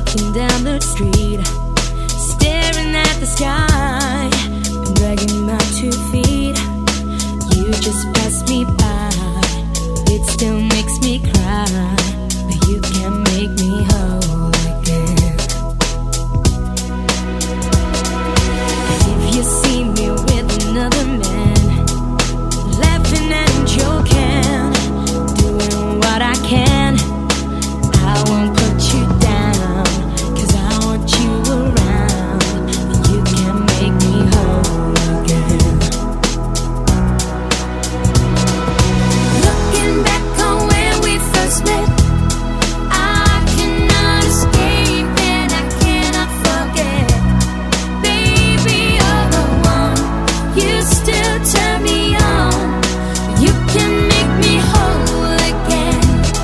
walking down the street, staring at the sky, and dragging my 2 feet. You just passed me by, it still makes me cry, but you can't make me whole again. If you see me with another man, laughing and joking, doing what I can, I won't put you down, 'cause I want you around, and you can make me whole again. Looking back on when we first met, I cannot escape and I cannot forget. Baby, you're the one, you still turn me on, you can make me whole again.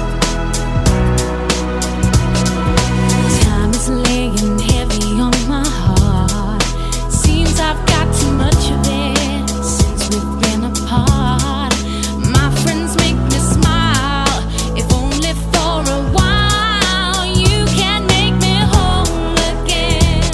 Time is laying heavy on my heart, seems I've got too much of it since we've been apart. My friends make me smile, if only for a while. You can make me whole again.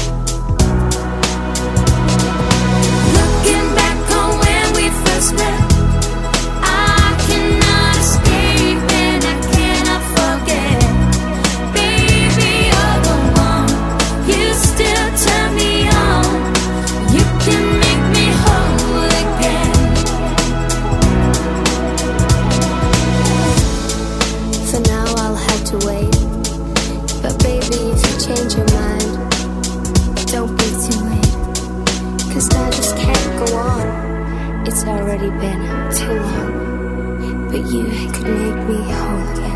Looking back on when we first met, I cannot escape and I cannot forget. Baby, you're the one, you still turn me on, you can make me whole again. For now I'll have to wait, but baby, if you change your mind, don't be too late, 'cause I just can't go on. It's already been too long, but you could make me whole again.